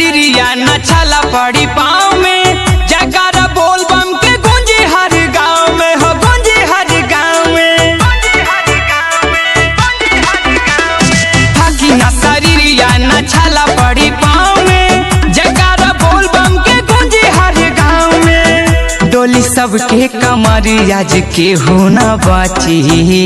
शरीरिया न छला पड़ी पाँव में, जयकारा बोल बम के गूंजे हर गांव में, हो गूंजे हर गांव में। थकी न शरीरिया न छला पड़ी पाँव में, जयकारा बोल बम के गूंजे हर गांव में। डोली सबके कमरिया के हो न बाची,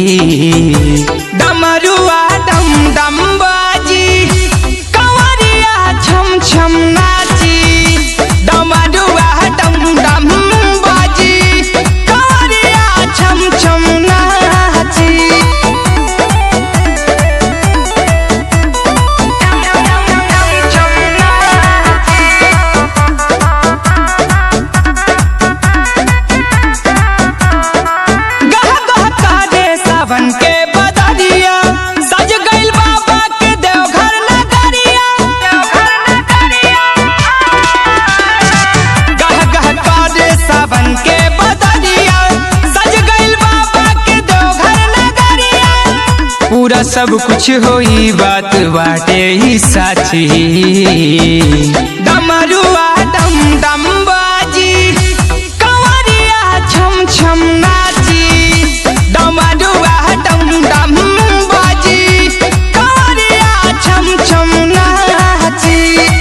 डमरुआ डम डम बाजी, कंवरिया छम छम नाची। डमरुआ डम डम बाजी, कंवरिया छम छम नाची। गह गह कारे सावन के बदरिया, सज गइल बाबा के देवघर नगरिया। गह गह कारे सावन के बदरिया, सज गइल बाबा के देवघर नगरिया। पूरा सब कुछ होई बात बाटे ही साची, डमरुआ डम डम बाजी, कंवरिया छम छम नाची। डमरुआ डम डम बाजी, कंवरिया छम छम नाची।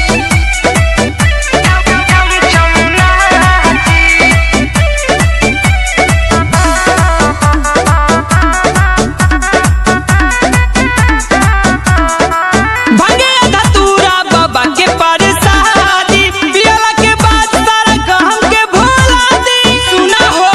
भंगे धतूरा बाबा के परसादी, पियला के बाद सारा गम के भुला दी। सुना हो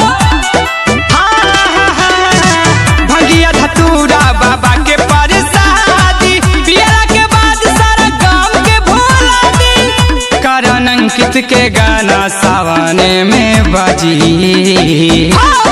भंगिया धतूरा बाबा के परसादी, पियला के बाद सारा गम के भुला दी। करण अंकित के गाना सावने में बाजी।